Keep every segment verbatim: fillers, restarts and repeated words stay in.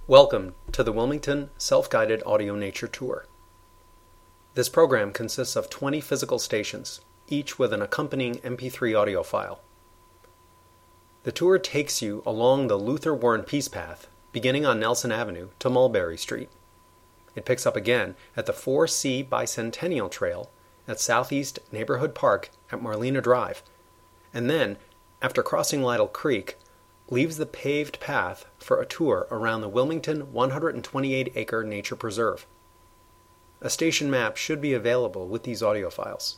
Welcome to the Wilmington Self-Guided Audio Nature Tour. This program consists of twenty physical stations, each with an accompanying M P three audio file. The tour takes you along the Luther Warren Peace Path, beginning on Nelson Avenue to Mulberry Street. It picks up again at the four C Bicentennial Trail at Southeast Neighborhood Park at Marlena Drive, and then, after crossing Lytle Creek, leaves the paved path for a tour around the Wilmington one hundred twenty-eight acre Nature Preserve. A station map should be available with these audio files.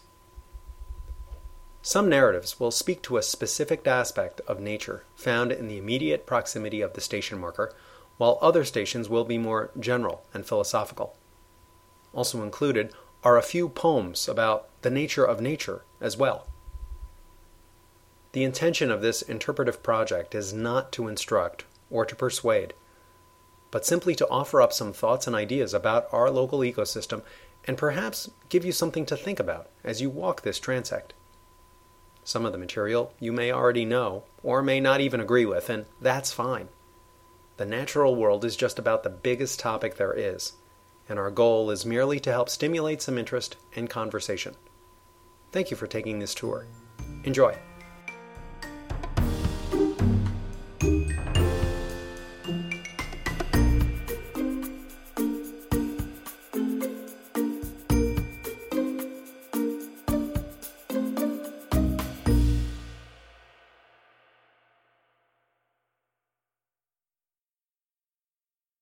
Some narratives will speak to a specific aspect of nature found in the immediate proximity of the station marker, while other stations will be more general and philosophical. Also included are a few poems about the nature of nature as well. The intention of this interpretive project is not to instruct or to persuade, but simply to offer up some thoughts and ideas about our local ecosystem and perhaps give you something to think about as you walk this transect. Some of the material you may already know or may not even agree with, and that's fine. The natural world is just about the biggest topic there is, and our goal is merely to help stimulate some interest and conversation. Thank you for taking this tour. Enjoy.